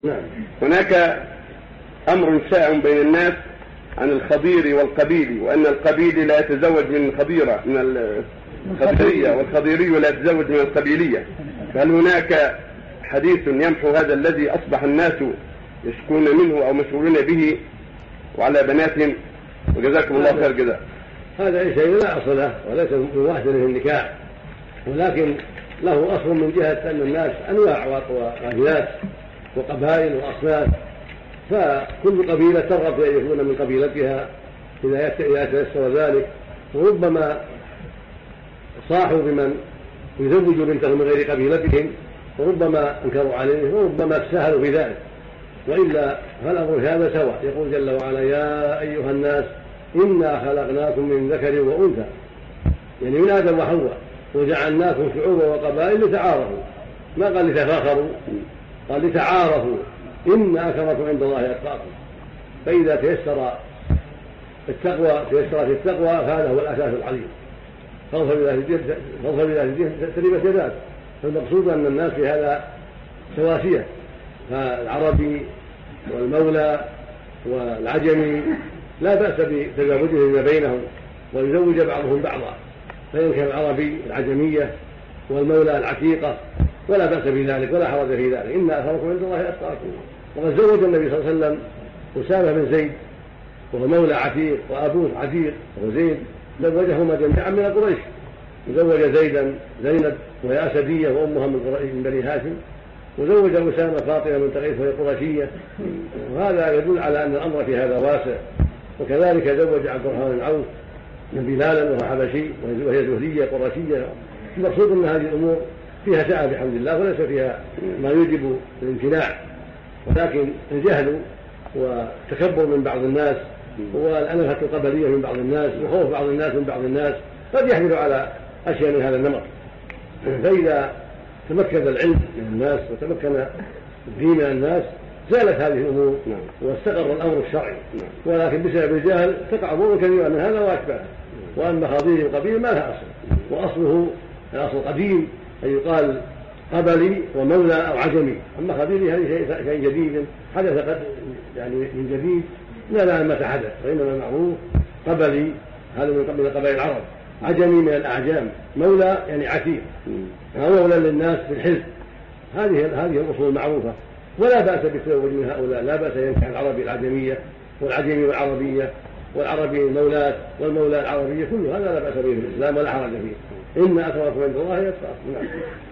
نعم. هناك أمر شائع بين الناس عن الخضير والقبيلي، وأن القبيلي لا يتزوج من الخضيرة من الخضيرية، والخضيري لا يتزوج من القبيلية. فهل هناك حديث يمحو هذا الذي أصبح الناس يشكون منه أو مشغولون به وعلى بناتهم؟ وجزاكم الله خير جزاء. هذا شيء لا أصل له وليس من واحدة من النكاح، ولكن له أصل من جهة أن الناس أنواع وأجناس وقبائل وأصناف، فكل قبيلة ترغب أن يكون من قبيلتها إذا تيسر ذلك، وربما صاحوا بمن يزوج بنتهم من غير قبيلتهم، وربما انكروا عليه، وربما تساهلوا في ذلك، وإلا فالأمر هذا سواء. يقول جل وعلا: يا أيها الناس إنا خلقناكم من ذكر وأنثى، يعني من آدم وحواء، وجعلناكم شعوبا وقبائل لتعارفوا، ما قال لتفاخروا، قال لتعارفوا، إن أكرمكم عند الله أتقاكم. فإذا تيسر في التقوى فهذا هو الأساس العظيم. خوفا بذات الدين تربت يداك. فالمقصود أن الناس في هذا سواسية، فالعربي والمولى والعجمي لا بأس بتزاوجهم فيما بينهم، ويزوج بعضهم بعضا، فإن كان العربي العجمية والمولى العتيقة ولا بأس بذلك ولا حرج في ذلك. إن أكرمكم عند الله أتقاكم. وقد زوج النبي صلى الله عليه وسلم أسامة بن زيد وهو مولى عتيق، وأبوه عتيق وهو زيد، زوجهما جميعا من قريش. وزوج زيدا زينب وهي أسدية وأمها من بني هاشم، وزوج أسامة فاطمة من قريش وهي قرشية، وهذا يدل على أن الأمر في هذا واسع. وكذلك زوج عبد الرحمن بن عوف من بلالا وهو حبشي وهي زهرية قرشية. المقصود أن هذه الأمور فيها سعة بحمد الله، وليس فيها ما يوجب الامتناع، ولكن الجهل والتكبر من بعض الناس والأنفة القبلية من بعض الناس وخوف بعض الناس من بعض الناس قد يحمل على أشياء من هذا النمط. فإذا تمكن العلم من الناس وتمكن الدين من الناس زالت هذه الأمور واستقر الأمر الشرعي، ولكن بسبب الجهل تقع أمور كثيرة من هذا وأشباهه. وأما خضير القبيل ما لها أصل، وأصله الأصل قديم أن يقال قبلي ومولى أو عجمي. أما خضيري هذه شيء جديد حدث قد يعني من جديد لا نعلم متى حدث، وإنما المعروف قبلي هذا من قبائل العرب، عجمي من الأعجام، مولى يعني عتيق، مولى للناس في الحزب. هذه الأصول المعروفة، ولا بأس بالتزوج من هؤلاء. لا بأس ينكح العربي العجمية والعجمي والعربية والعربي المولاة والمولاة العربية، كل هذا لا بأس به في الإسلام ولا حرج فيه. إن أكرمكم عند الله أتقاكم.